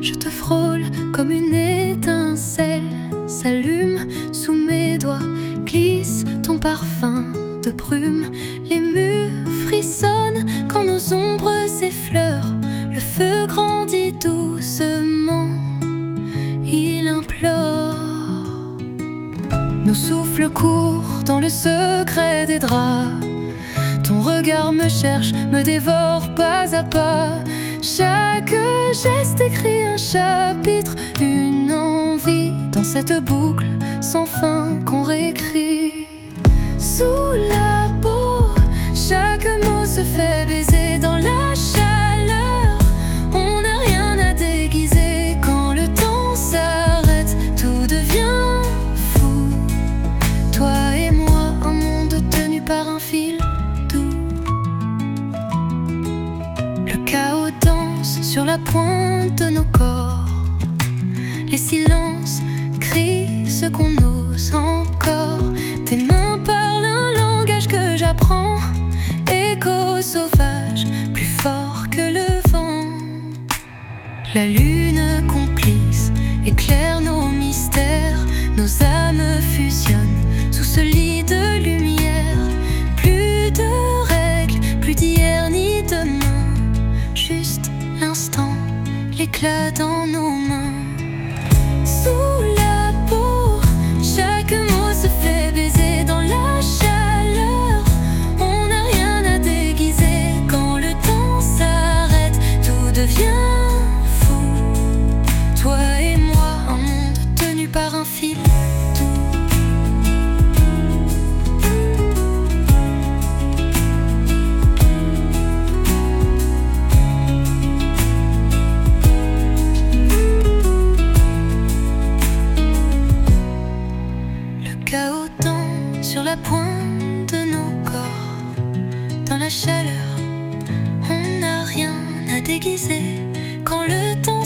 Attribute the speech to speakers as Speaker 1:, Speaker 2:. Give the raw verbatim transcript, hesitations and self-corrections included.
Speaker 1: je te frôle comme une étincelle s'allume sous mes doigts, glisse ton parfum de brume. Les murs frissonnent quand nos ombres s'effleurent. Le feu grandit doucement, il implore. Nos souffles courent dans le secret des draps. Ton regard me cherche, me dévore pas à pas. Chaque geste écrit un chapitre, une envie dans cette boucle sans fin qu'on réécrit. Sous la peau, chaque mot se fait baiser dans la chaleur. On n'a rien à déguiser quand le temps s'arrête. Tout devient fou, toi et moi, un monde tenu par un fil doux. Le chaos danse sur la pointe de nos corps. Les silences crient ce qu'on ose encore. Tes mains parlent un langage que j'apprends. Écho sauvage, plus fort que le vent. La lune complice éclaire nos mystères. Nos âmes fusionnent sous ce lit de lumière. Plus de règles, plus d'hier ni demain. Juste l'instant, l'éclat dans nos mains. Sous la peau, chaque mot se fait baiser dans la chaleur. On n'a rien à déguiser quand le temps s'arrête. Tout devient fou, toi et moi, un monde tenu par un fil doux. Chaos danse sur la pointe de nos corps. Dans la chaleur, on n'a rien à déguiser quand le temps